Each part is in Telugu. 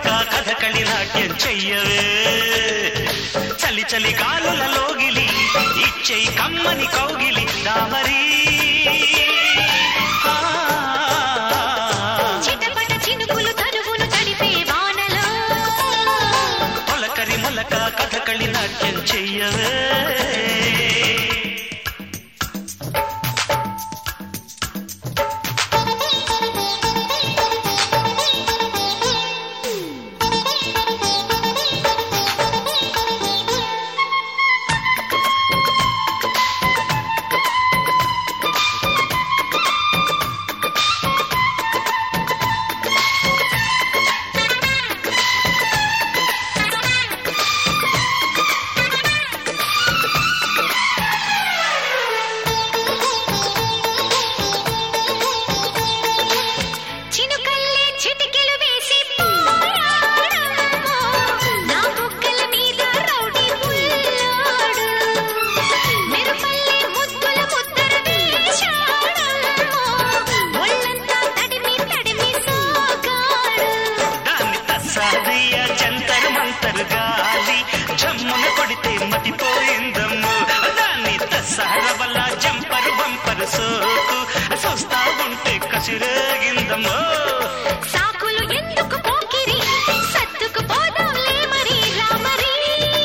మొలక కథకళి నాట్యం చెయ్యవే చలి చలి గాలులలోగిలి ఇచ్చేయి కమ్మని కౌగిలి దామరి చిటపట చినుకులు తరువును తడిపే వానలో మొలకరి మొలక కథకళి నాట్యం చెయ్యవే గాలి జమ్మున కొడితే మతిపోయిందమ్ము దాన్ని తసారవల్ల జంపరు బంపరు సోకు చూస్తా ఉంటే కసిరేగిందమ్మో సాకులు ఎందుకు పోకిరి సత్తుకు పోదాంలే మరి రామరి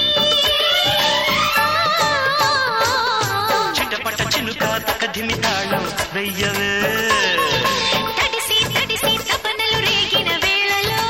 చిటపట చినుక తకధిమి తాళం వెయ్యవే తడిసి తడిసి తపనలు రేగిన వేళలో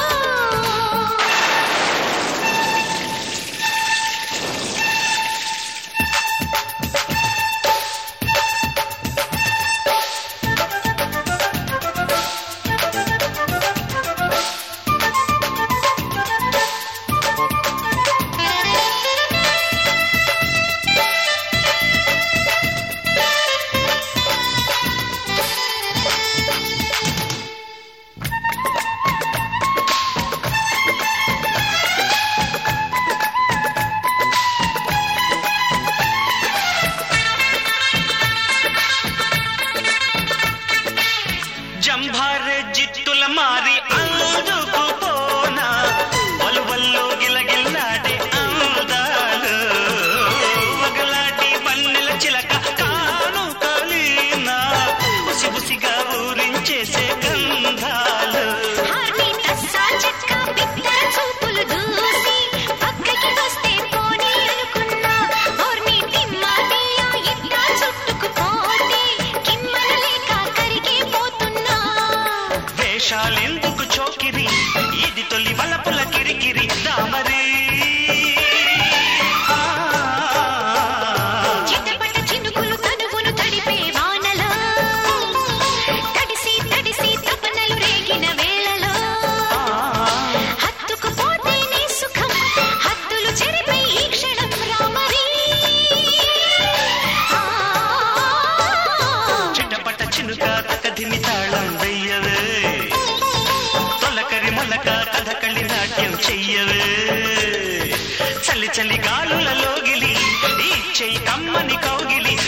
జంభారే జిట్టుల మారి అందుకు పోనా వలువల్లో గిలగిల్లాడే అందాలు వగలాటి వన్నెల చిలక కాను కలినా ఉసి ఉసిగా ఊరించేసే గంధాలు హార్ని తస్సా చెక్క బిత్తర చూపులు దూసి పక్కకి వస్తే పోనీ అనుకున్నా ఓర్ని తిమ్మాదియా ఇట్టా చుట్టుకుపోతే కిమ్మన లేక కరిగిపోతున్నా వేషాలెందుకు చోకిరి ఇది తొలి వలపుల కిరికిరి దామరి చిటపట చినుకులు తనువును తడిపే వానలో తడిసి తడిసి తపనలు రేగిన వేళలో హత్తుకుపోతేనే సుఖం హద్దులు చెరిపే ఈ క్షణం రామరి చిటపట చినుక తకధిమి తాళం వెయ్యవే తొలకరి మొలక కథకళి నాట్యం చెయ్యవే చలి చలి గాలులలోగిలి ఈ చెయ్యి కమ్మని కౌగిలి